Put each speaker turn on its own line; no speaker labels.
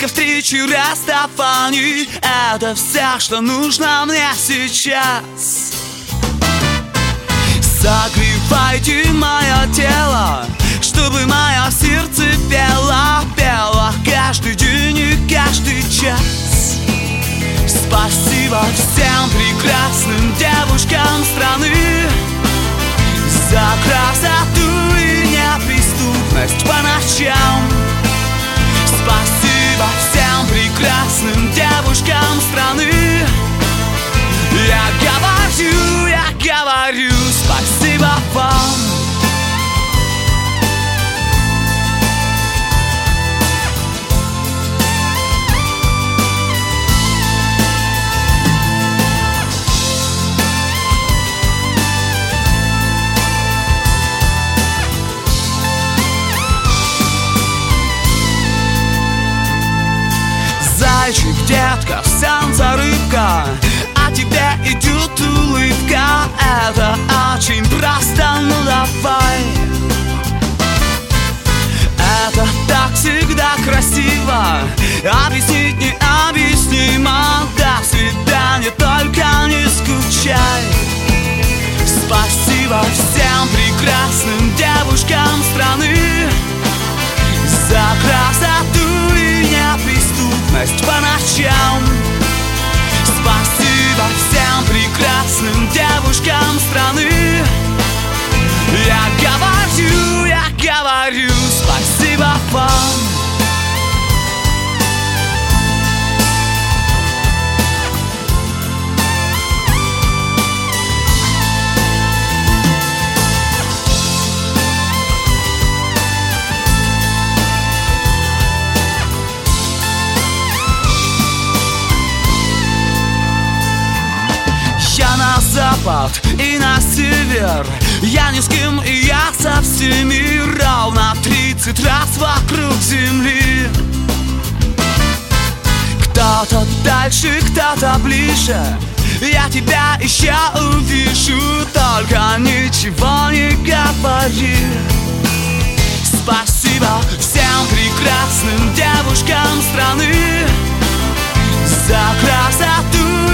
Только встречи, расставаний — это все, что нужно мне сейчас. Согревайте мое тело, чтобы мое сердце пело, пело каждый день и каждый час. Спасибо всем прекрасным девушкам страны за красоту и неприступность по ночам. Спасибо всем прекрасным девушкам страны. Я говорю, спасибо вам. Зайчик, детка, солнце, рыбка, а тебе идет улыбка. Это очень просто, ну давай. Это так всегда красиво, объяснить необъяснимо. До свидания, только не скучай. Спасибо всем прекрасным девушкам страны за красоту и неприступность по ночам. Спасибо всем прекрасным девушкам страны. Я говорю, спасибо вам. Я на запад и на север, я ни с кем и я со всеми. Ровно 30 раз вокруг земли. Кто-то дальше, кто-то ближе, я тебя еще увижу. Только ничего не говори. Спасибо всем прекрасным девушкам страны за красоту